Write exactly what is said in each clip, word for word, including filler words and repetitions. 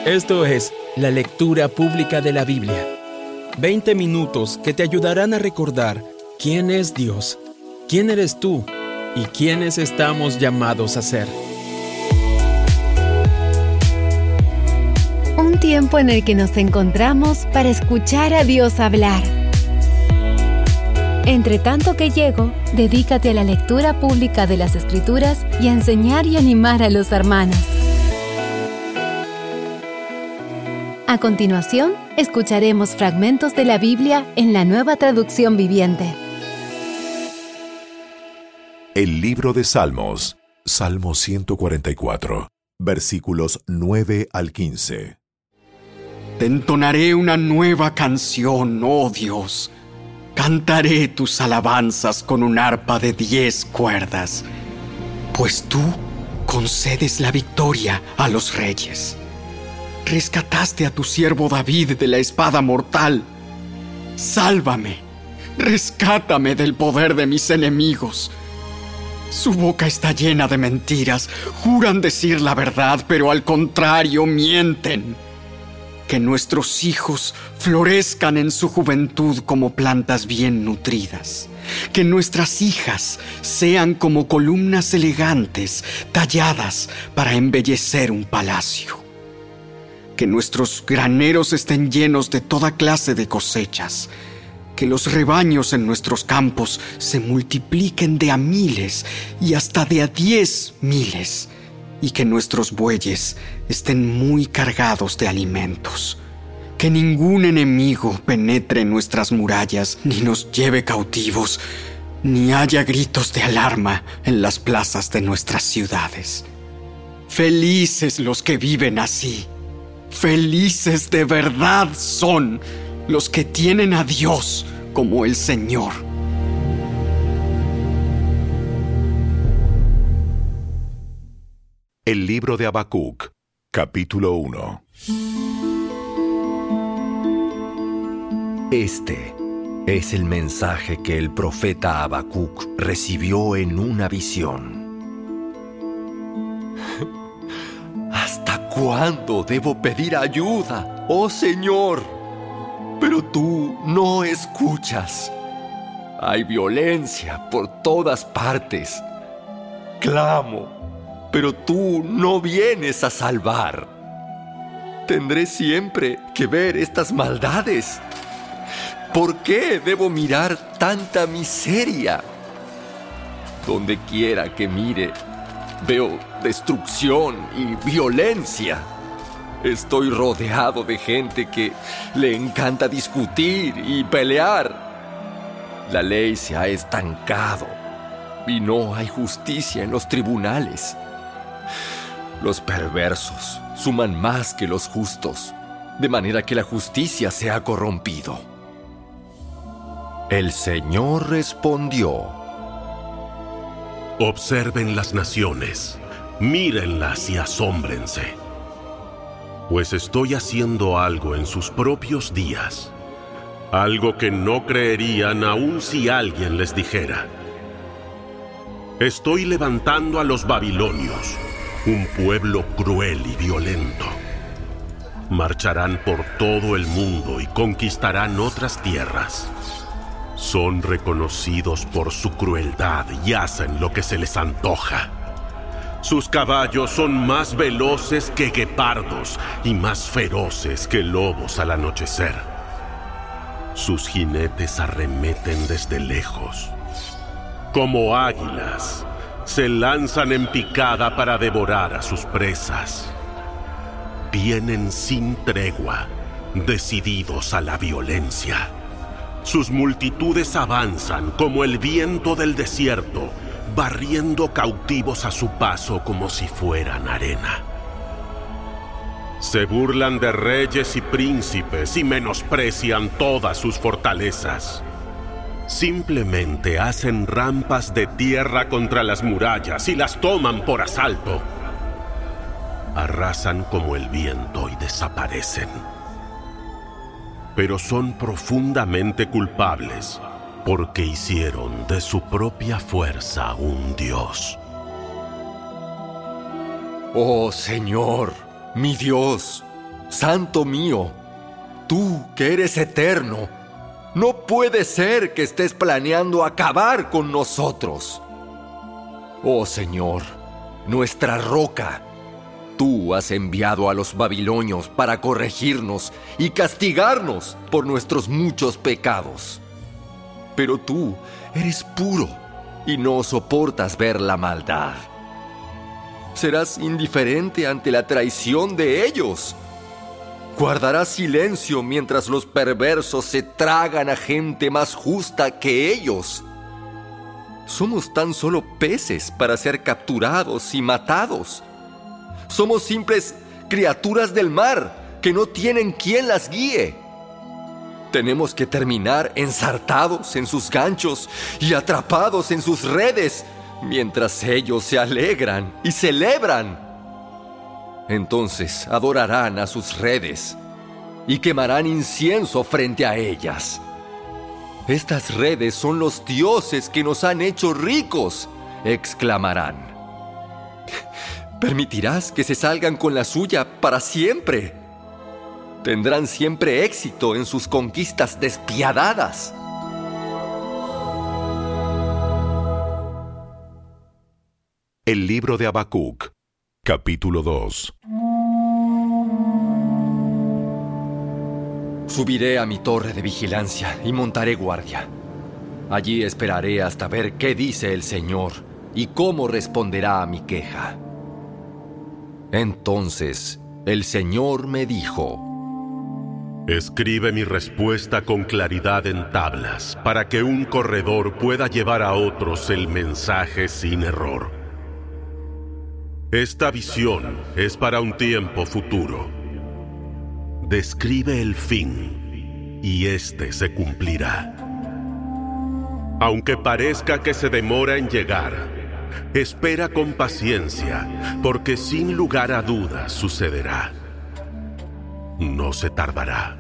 Esto es la lectura pública de la Biblia. veinte minutos que te ayudarán a recordar quién es Dios, quién eres tú y quiénes estamos llamados a ser. Un tiempo en el que nos encontramos para escuchar a Dios hablar. Entre tanto que llego, dedícate a la lectura pública de las Escrituras y a enseñar y animar a los hermanos. A continuación, escucharemos fragmentos de la Biblia en la Nueva Traducción Viviente. El libro de Salmos, Salmo ciento cuarenta y cuatro, versículos nueve al quince. Te entonaré una nueva canción, oh Dios. Cantaré tus alabanzas con un arpa de diez cuerdas, pues tú concedes la victoria a los reyes. Rescataste a tu siervo David de la espada mortal. Sálvame, rescátame del poder de mis enemigos. Su boca está llena de mentiras, juran decir la verdad, pero al contrario mienten. Que nuestros hijos florezcan en su juventud como plantas bien nutridas. Que nuestras hijas sean como columnas elegantes, talladas para embellecer un palacio. Que nuestros graneros estén llenos de toda clase de cosechas. Que los rebaños en nuestros campos se multipliquen de a miles y hasta de a diez miles. Y que nuestros bueyes estén muy cargados de alimentos. Que ningún enemigo penetre en nuestras murallas, ni nos lleve cautivos, ni haya gritos de alarma en las plazas de nuestras ciudades. Felices los que viven así. Felices de verdad son los que tienen a Dios como el Señor. El libro de Habacuc, capítulo uno. Este es el mensaje que el profeta Habacuc recibió en una visión. ¿Hasta cuándo debo pedir ayuda, oh Señor? Pero tú no escuchas. Hay violencia por todas partes. Clamo, pero tú no vienes a salvar. Tendré siempre que ver estas maldades. ¿Por qué debo mirar tanta miseria? Donde quiera que mire, veo destrucción y violencia. Estoy rodeado de gente que le encanta discutir y pelear. La ley se ha estancado y no hay justicia en los tribunales. Los perversos suman más que los justos, de manera que la justicia se ha corrompido. El Señor respondió: Observen las naciones, mírenlas y asómbrense, pues estoy haciendo algo en sus propios días, algo que no creerían aun si alguien les dijera. Estoy levantando a los babilonios, un pueblo cruel y violento. Marcharán por todo el mundo y conquistarán otras tierras. Son reconocidos por su crueldad y hacen lo que se les antoja. Sus caballos son más veloces que guepardos y más feroces que lobos al anochecer. Sus jinetes arremeten desde lejos. Como águilas, se lanzan en picada para devorar a sus presas. Vienen sin tregua, decididos a la violencia. Sus multitudes avanzan como el viento del desierto, barriendo cautivos a su paso como si fueran arena. Se burlan de reyes y príncipes y menosprecian todas sus fortalezas. Simplemente hacen rampas de tierra contra las murallas y las toman por asalto. Arrasan como el viento y desaparecen. Pero son profundamente culpables porque hicieron de su propia fuerza un Dios. Oh Señor, mi Dios, Santo mío, tú que eres eterno, no puede ser que estés planeando acabar con nosotros. Oh Señor, nuestra roca, tú has enviado a los babilonios para corregirnos y castigarnos por nuestros muchos pecados. Pero tú eres puro y no soportas ver la maldad. ¿Serás indiferente ante la traición de ellos? ¿Guardarás silencio mientras los perversos se tragan a gente más justa que ellos? Somos tan solo peces para ser capturados y matados. Somos simples criaturas del mar que no tienen quien las guíe. Tenemos que terminar ensartados en sus ganchos y atrapados en sus redes, mientras ellos se alegran y celebran. Entonces adorarán a sus redes y quemarán incienso frente a ellas. Estas redes son los dioses que nos han hecho ricos, exclamarán. ¿Permitirás que se salgan con la suya para siempre? Tendrán siempre éxito en sus conquistas despiadadas. El libro de Habacuc, capítulo dos. Subiré a mi torre de vigilancia y montaré guardia. Allí esperaré hasta ver qué dice el Señor y cómo responderá a mi queja. Entonces el Señor me dijo: Escribe mi respuesta con claridad en tablas, para que un corredor pueda llevar a otros el mensaje sin error. Esta visión es para un tiempo futuro. Describe el fin, y éste se cumplirá. Aunque parezca que se demora en llegar, espera con paciencia, porque sin lugar a dudas sucederá. No se tardará.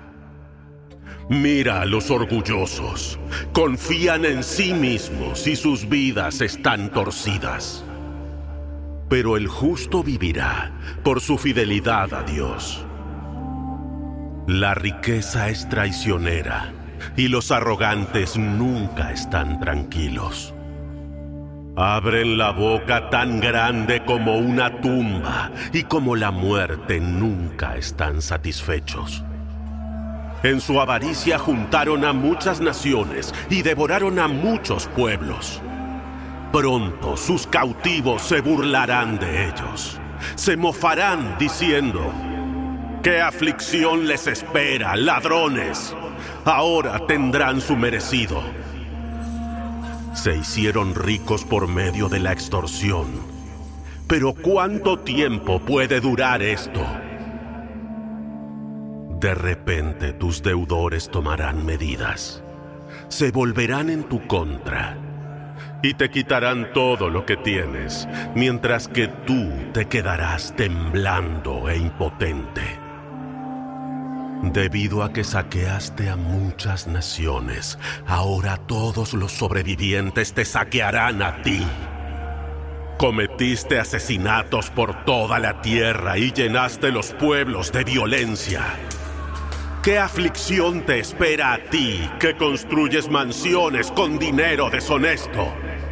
Mira a los orgullosos. Confían en sí mismos y sus vidas están torcidas. Pero el justo vivirá por su fidelidad a Dios. La riqueza es traicionera y los arrogantes nunca están tranquilos. Abren la boca tan grande como una tumba, y como la muerte nunca están satisfechos. En su avaricia juntaron a muchas naciones y devoraron a muchos pueblos. Pronto sus cautivos se burlarán de ellos. Se mofarán diciendo: ¡qué aflicción les espera, ladrones! Ahora tendrán su merecido. Se hicieron ricos por medio de la extorsión. Pero ¿cuánto tiempo puede durar esto? De repente tus deudores tomarán medidas. Se volverán en tu contra y te quitarán todo lo que tienes, mientras que tú te quedarás temblando e impotente. Debido a que saqueaste a muchas naciones, ahora todos los sobrevivientes te saquearán a ti. Cometiste asesinatos por toda la tierra y llenaste los pueblos de violencia. ¿Qué aflicción te espera a ti que construyes mansiones con dinero deshonesto?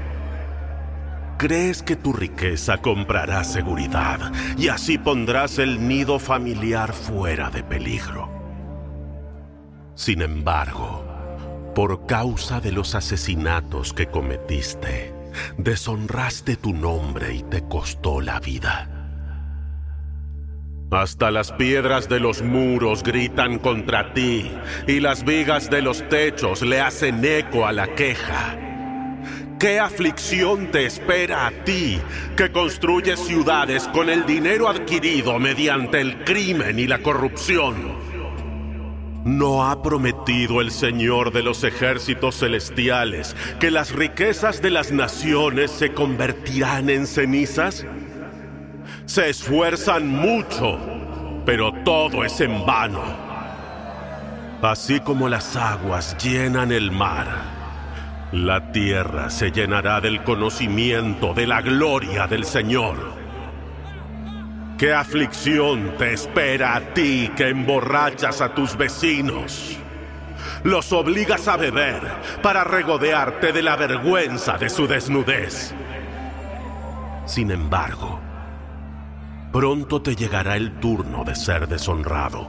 ¿Crees que tu riqueza comprará seguridad y así pondrás el nido familiar fuera de peligro? Sin embargo, por causa de los asesinatos que cometiste, deshonraste tu nombre y te costó la vida. Hasta las piedras de los muros gritan contra ti, y las vigas de los techos le hacen eco a la queja. ¿Qué aflicción te espera a ti, que construyes ciudades con el dinero adquirido mediante el crimen y la corrupción? ¿No ha prometido el Señor de los ejércitos celestiales que las riquezas de las naciones se convertirán en cenizas? Se esfuerzan mucho, pero todo es en vano. Así como las aguas llenan el mar, la tierra se llenará del conocimiento de la gloria del Señor. ¿Qué aflicción te espera a ti que emborrachas a tus vecinos? Los obligas a beber para regodearte de la vergüenza de su desnudez. Sin embargo, pronto te llegará el turno de ser deshonrado.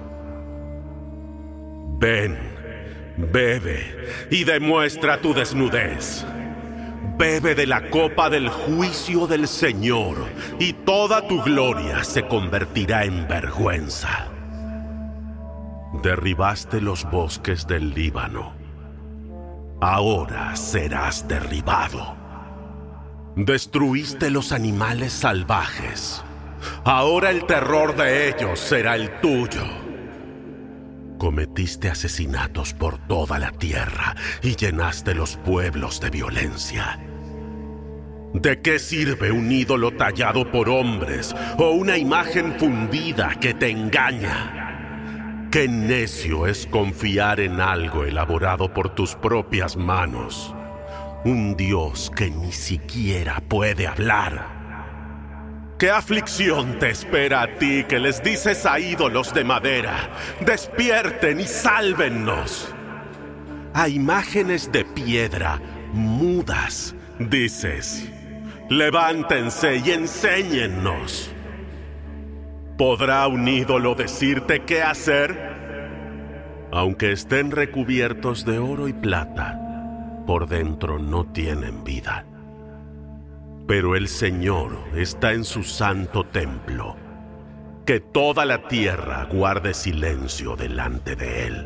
Ven, bebe y demuestra tu desnudez. Bebe de la copa del juicio del Señor, y toda tu gloria se convertirá en vergüenza. Derribaste los bosques del Líbano. Ahora serás derribado. Destruiste los animales salvajes. Ahora el terror de ellos será el tuyo. Cometiste asesinatos por toda la tierra y llenaste los pueblos de violencia. ¿De qué sirve un ídolo tallado por hombres o una imagen fundida que te engaña? Qué necio es confiar en algo elaborado por tus propias manos. Un Dios que ni siquiera puede hablar. ¿Qué aflicción te espera a ti que les dices a ídolos de madera: despierten y sálvennos? A imágenes de piedra mudas dices: levántense y enséñennos. ¿Podrá un ídolo decirte qué hacer? Aunque estén recubiertos de oro y plata, por dentro no tienen vida. Pero el Señor está en su santo templo. Que toda la tierra guarde silencio delante de Él.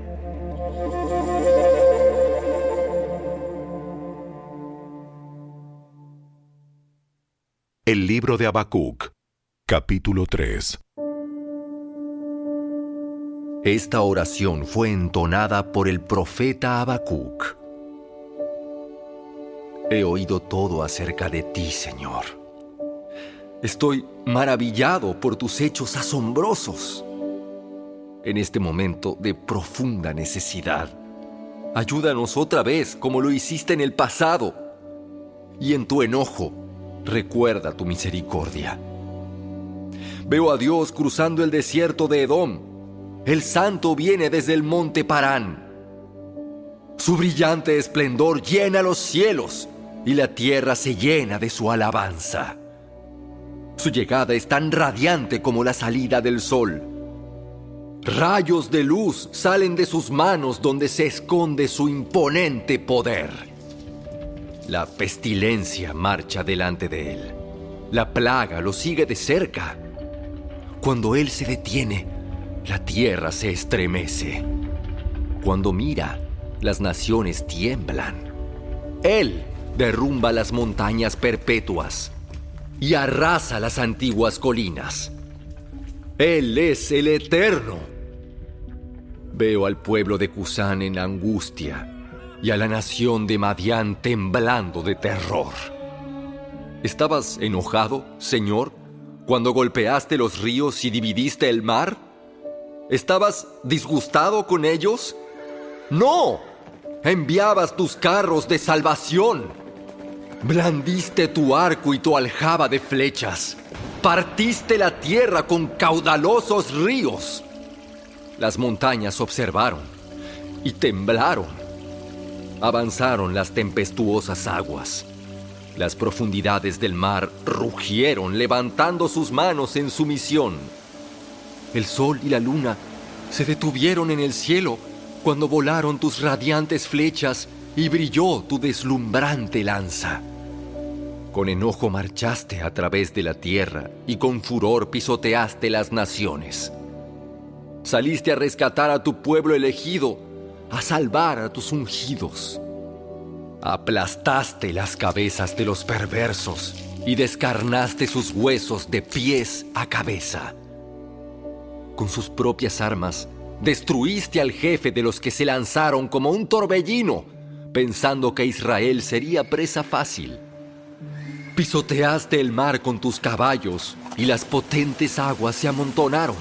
El libro de Habacuc, capítulo tres. Esta oración fue entonada por el profeta Habacuc. He oído todo acerca de ti, Señor. Estoy maravillado por tus hechos asombrosos. En este momento de profunda necesidad, ayúdanos otra vez como lo hiciste en el pasado. Y en tu enojo, recuerda tu misericordia. Veo a Dios cruzando el desierto de Edom. El Santo viene desde el monte Parán. Su brillante esplendor llena los cielos y la tierra se llena de su alabanza. Su llegada es tan radiante como la salida del sol. Rayos de luz salen de sus manos donde se esconde su imponente poder. La pestilencia marcha delante de él. La plaga lo sigue de cerca. Cuando él se detiene, la tierra se estremece. Cuando mira, las naciones tiemblan. Él derrumba las montañas perpetuas y arrasa las antiguas colinas. Él es el Eterno. Veo al pueblo de Cusán en angustia y a la nación de Madián temblando de terror. ¿Estabas enojado, Señor, cuando golpeaste los ríos y dividiste el mar? ¿Estabas disgustado con ellos? ¡No! Enviabas tus carros de salvación. Blandiste tu arco y tu aljaba de flechas. Partiste la tierra con caudalosos ríos. Las montañas observaron y temblaron. Avanzaron las tempestuosas aguas. Las profundidades del mar rugieron, levantando sus manos en sumisión. El sol y la luna se detuvieron en el cielo cuando volaron tus radiantes flechas y brilló tu deslumbrante lanza. Con enojo marchaste a través de la tierra y con furor pisoteaste las naciones. Saliste a rescatar a tu pueblo elegido, a salvar a tus ungidos. Aplastaste las cabezas de los perversos y descarnaste sus huesos de pies a cabeza. Con sus propias armas, destruiste al jefe de los que se lanzaron como un torbellino, pensando que Israel sería presa fácil. Pisoteaste el mar con tus caballos y las potentes aguas se amontonaron.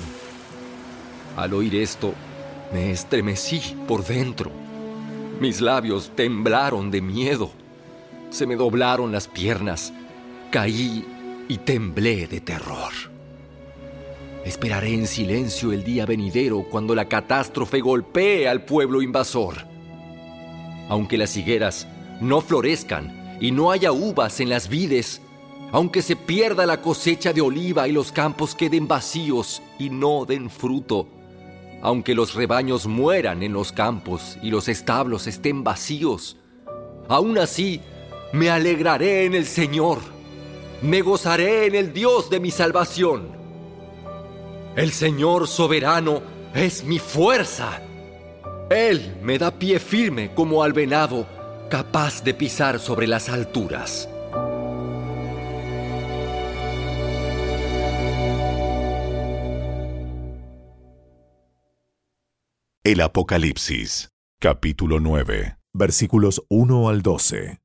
Al oír esto, me estremecí por dentro. Mis labios temblaron de miedo. Se me doblaron las piernas. Caí y temblé de terror. Esperaré en silencio el día venidero cuando la catástrofe golpee al pueblo invasor. Aunque las higueras no florezcan y no haya uvas en las vides, aunque se pierda la cosecha de oliva y los campos queden vacíos y no den fruto, aunque los rebaños mueran en los campos y los establos estén vacíos, aún así me alegraré en el Señor, me gozaré en el Dios de mi salvación. El Señor soberano es mi fuerza. Él me da pie firme como al venado, capaz de pisar sobre las alturas. El Apocalipsis, capítulo nueve, versículos uno al doce.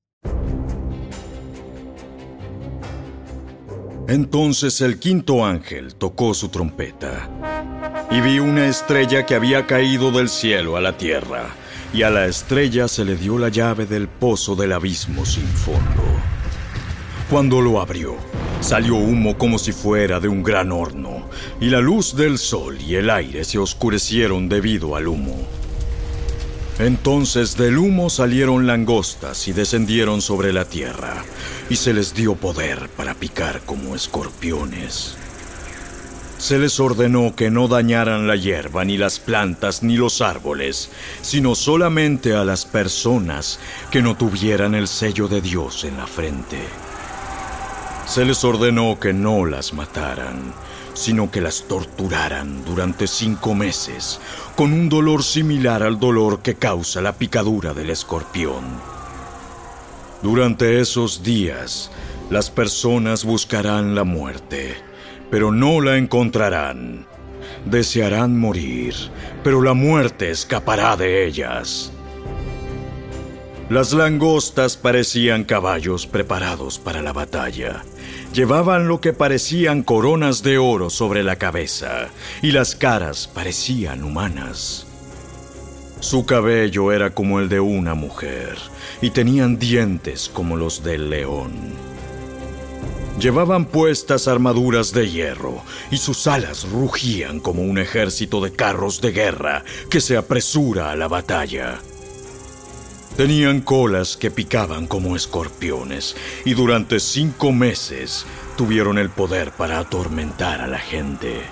Entonces el quinto ángel tocó su trompeta, y vi una estrella que había caído del cielo a la tierra, y a la estrella se le dio la llave del pozo del abismo sin fondo. Cuando lo abrió, salió humo como si fuera de un gran horno, y la luz del sol y el aire se oscurecieron debido al humo. Entonces del humo salieron langostas y descendieron sobre la tierra, y se les dio poder para picar como escorpiones. Se les ordenó que no dañaran la hierba, ni las plantas, ni los árboles, sino solamente a las personas que no tuvieran el sello de Dios en la frente. Se les ordenó que no las mataran, sino que las torturaran durante cinco meses, con un dolor similar al dolor que causa la picadura del escorpión. Durante esos días, las personas buscarán la muerte, pero no la encontrarán. Desearán morir, pero la muerte escapará de ellas. Las langostas parecían caballos preparados para la batalla. Llevaban lo que parecían coronas de oro sobre la cabeza, y las caras parecían humanas. Su cabello era como el de una mujer, y tenían dientes como los del león. Llevaban puestas armaduras de hierro, y sus alas rugían como un ejército de carros de guerra que se apresura a la batalla. Tenían colas que picaban como escorpiones, y durante cinco meses tuvieron el poder para atormentar a la gente.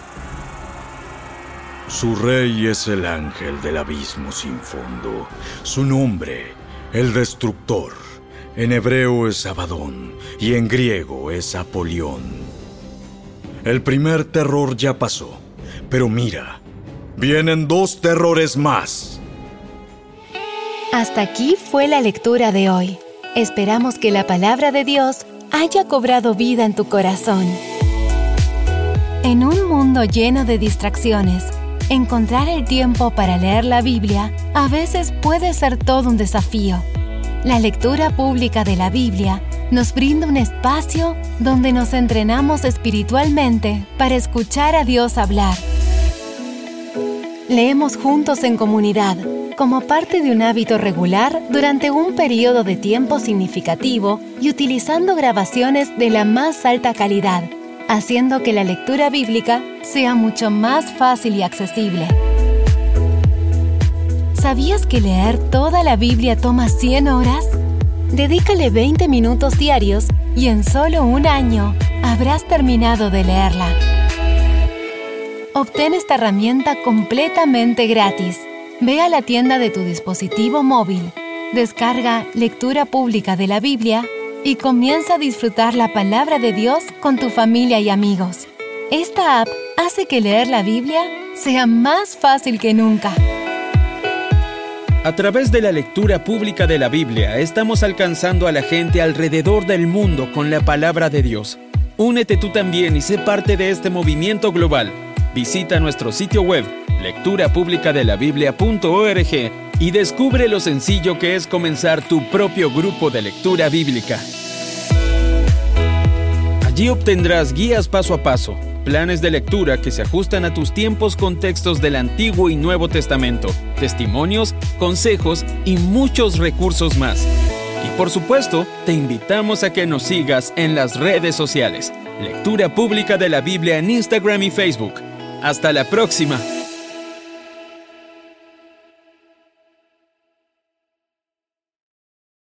Su rey es el ángel del abismo sin fondo. Su nombre, el destructor. En hebreo es Abadón y en griego es Apolión. El primer terror ya pasó, pero mira, vienen dos terrores más. Hasta aquí fue la lectura de hoy. Esperamos que la palabra de Dios haya cobrado vida en tu corazón. En un mundo lleno de distracciones, encontrar el tiempo para leer la Biblia a veces puede ser todo un desafío. La lectura pública de la Biblia nos brinda un espacio donde nos entrenamos espiritualmente para escuchar a Dios hablar. Leemos juntos en comunidad, como parte de un hábito regular durante un periodo de tiempo significativo y utilizando grabaciones de la más alta calidad, haciendo que la lectura bíblica sea mucho más fácil y accesible. ¿Sabías que leer toda la Biblia toma cien horas? Dedícale veinte minutos diarios y en solo un año habrás terminado de leerla. Obtén esta herramienta completamente gratis. Ve a la tienda de tu dispositivo móvil, descarga Lectura Pública de la Biblia y comienza a disfrutar la palabra de Dios con tu familia y amigos. Esta app hace que leer la Biblia sea más fácil que nunca. A través de la lectura pública de la Biblia, estamos alcanzando a la gente alrededor del mundo con la palabra de Dios. Únete tú también y sé parte de este movimiento global. Visita nuestro sitio web, lectura pública de la biblia punto org, y descubre lo sencillo que es comenzar tu propio grupo de lectura bíblica. Allí obtendrás guías paso a paso, planes de lectura que se ajustan a tus tiempos con textos del Antiguo y Nuevo Testamento, testimonios, consejos y muchos recursos más. Y por supuesto, te invitamos a que nos sigas en las redes sociales. Lectura Pública de la Biblia en Instagram y Facebook. Hasta la próxima.